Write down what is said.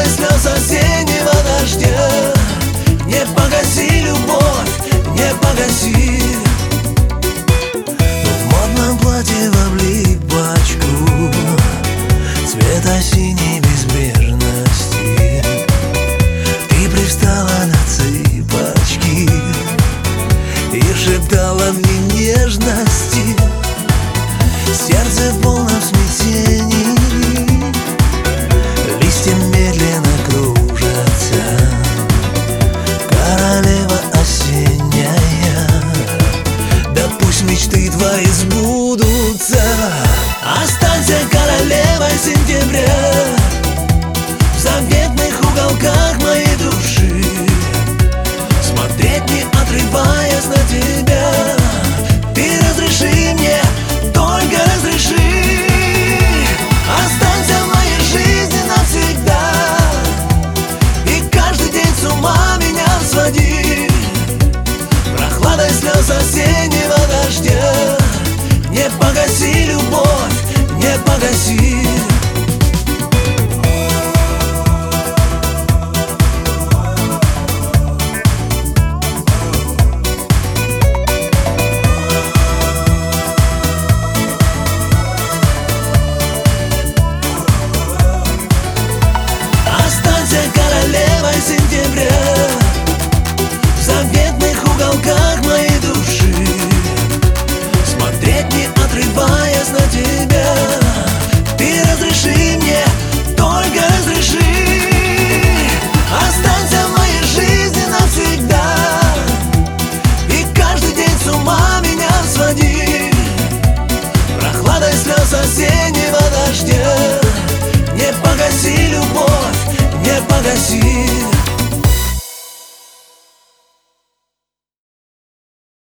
слез осеннего дождя. Не погаси, любовь, не погаси. Но в модном платье в облипочку цвета синей безбрежности ты привстала на цыпочки и шептала мне нежности. Сердце в полном смятении, листья медленно кружатся. Королева осенняя, да пусть мечты твои сбудутся. Останься королевой сентября в заветных уголках моей души, смотреть не отрываясь на тебя. Ты разреши мне, только разреши. Останься в моей жизни навсегда, и каждый день с ума меня своди. Прохладой слез осеннего дождя не погаси, любовь, не погаси. Королевой сентября в заветных уголках моей души, смотреть не отрываясь на тебя. Ты разреши мне, только разреши. Останься в моей жизни навсегда, и каждый день с ума меня своди. Прохладой слез осеннего дождя не погаси, любовь,